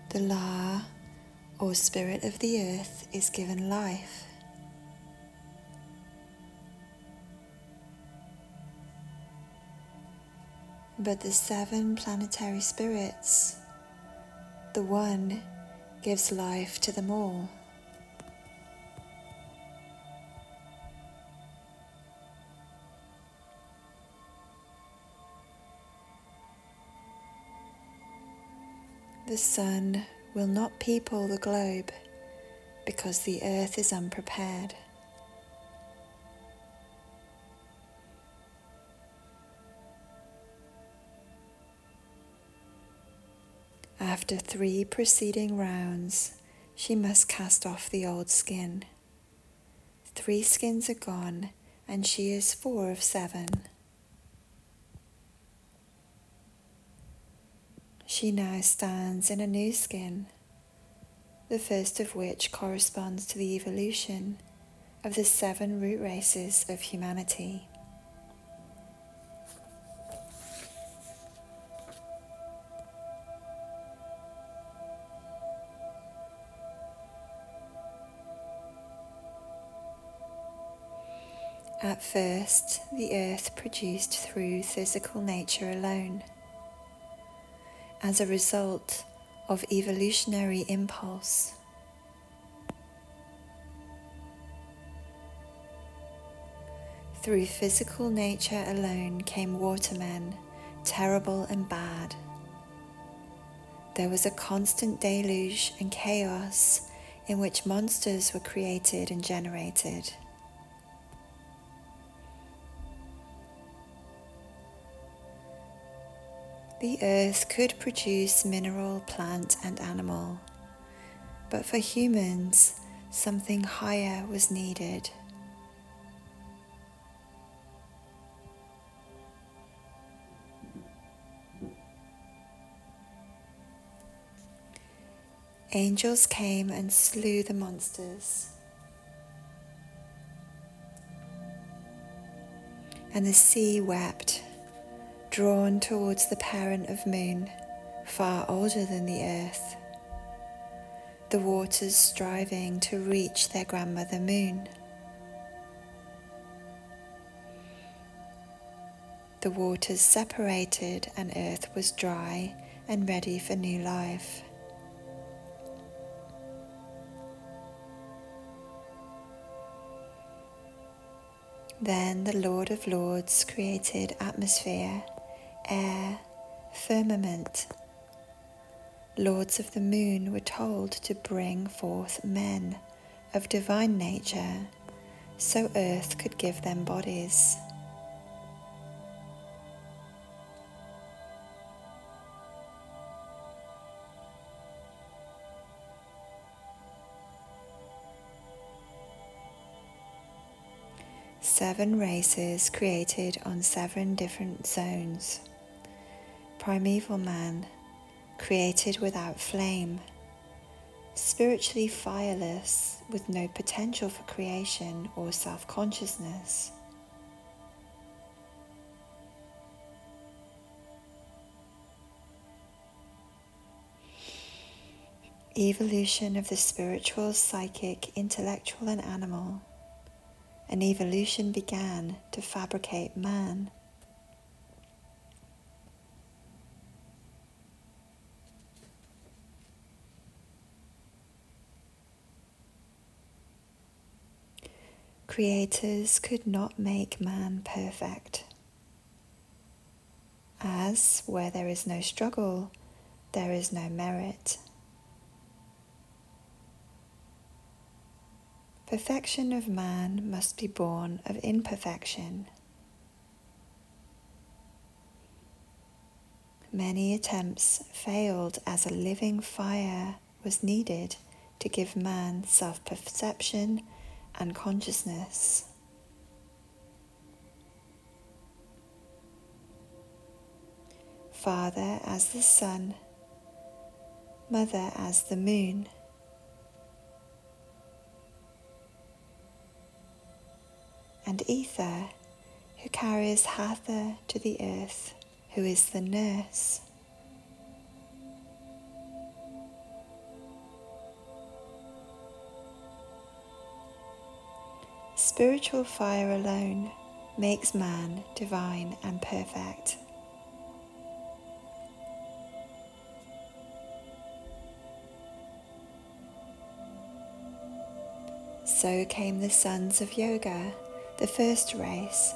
The La, or spirit of the earth, is given life. But the 7 planetary spirits, the One, gives life to them all. The Sun will not people the globe because the earth is unprepared. After 3 preceding rounds, she must cast off the old skin. 3 skins are gone, and she is 4 of 7. She now stands in a new skin, the first of which corresponds to the evolution of the 7 root races of humanity. At first, the earth produced through physical nature alone. As a result of evolutionary impulse, through physical nature alone came watermen, terrible and bad. There was a constant deluge and chaos in which monsters were created and generated. The earth could produce mineral, plant, and animal, but for humans, something higher was needed. Angels came and slew the monsters, and the sea wept, drawn towards the parent of Moon, far older than the earth, the waters striving to reach their grandmother Moon. The waters separated and earth was dry and ready for new life. Then the Lord of Lords created atmosphere, air, firmament. Lords of the Moon were told to bring forth men of divine nature, so earth could give them bodies. Seven races created on 7 different zones. Primeval man, created without flame, spiritually fireless, with no potential for creation or self-consciousness. Evolution of the spiritual, psychic, intellectual, and animal. An evolution began to fabricate man. Creators could not make man perfect, as where there is no struggle, there is no merit. Perfection of man must be born of imperfection. Many attempts failed as a living fire was needed to give man self-perception and consciousness. Father as the sun, mother as the moon, and Ether, who carries Hatha to the earth, who is the nurse. Spiritual fire alone makes man divine and perfect. So came the sons of Yoga, the first race.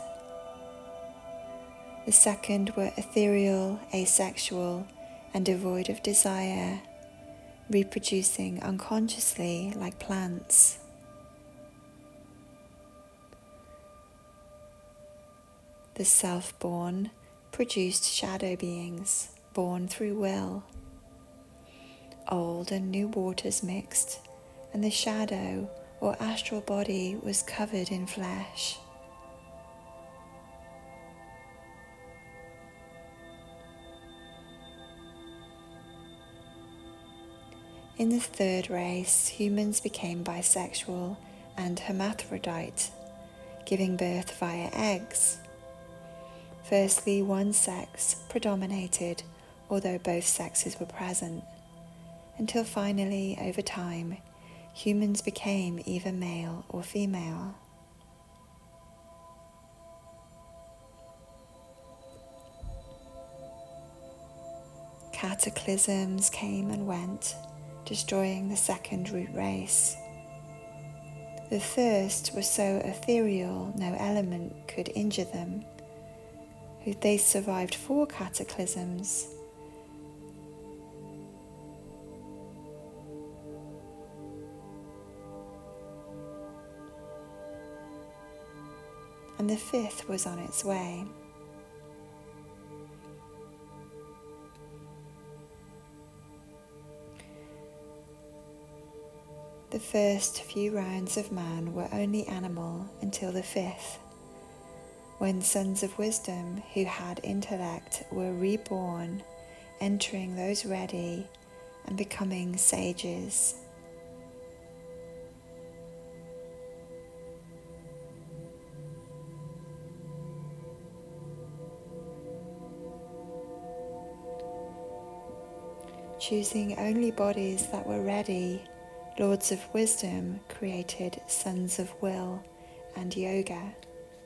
The second were ethereal, asexual, and devoid of desire, reproducing unconsciously like plants. The self-born produced shadow beings, born through will. Old and new waters mixed, and the shadow or astral body was covered in flesh. In the third race, humans became bisexual and hermaphrodite, giving birth via eggs. Firstly, one sex predominated, although both sexes were present, until finally, over time, humans became either male or female. Cataclysms came and went, destroying the second root race. The first was so ethereal no element could injure them. They survived 4 cataclysms. And the 5th was on its way. The first few rounds of man were only animal until the 5th, when sons of wisdom who had intellect were reborn, entering those ready and becoming sages. Choosing only bodies that were ready, Lords of Wisdom created Sons of Will and Yoga.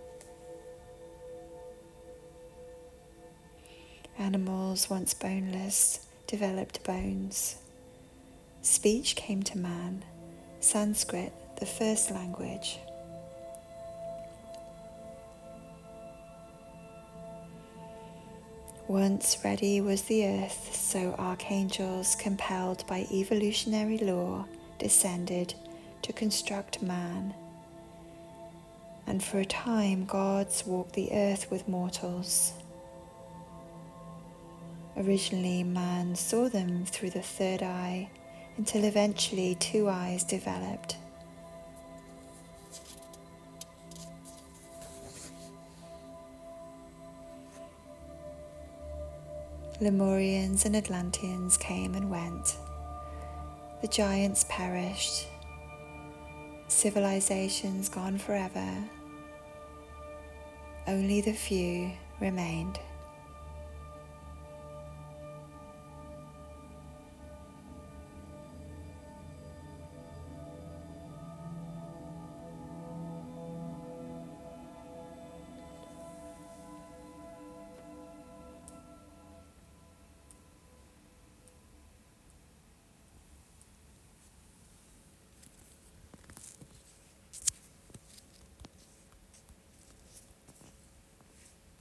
Animals once boneless developed bones. Speech came to man, Sanskrit the first language. Once ready was the earth, so archangels, compelled by evolutionary law, descended to construct man. And for a time, gods walked the earth with mortals. Originally, man saw them through the third eye, until eventually 2 eyes developed. Lemurians and Atlanteans came and went. The giants perished. Civilizations gone forever. Only the few remained.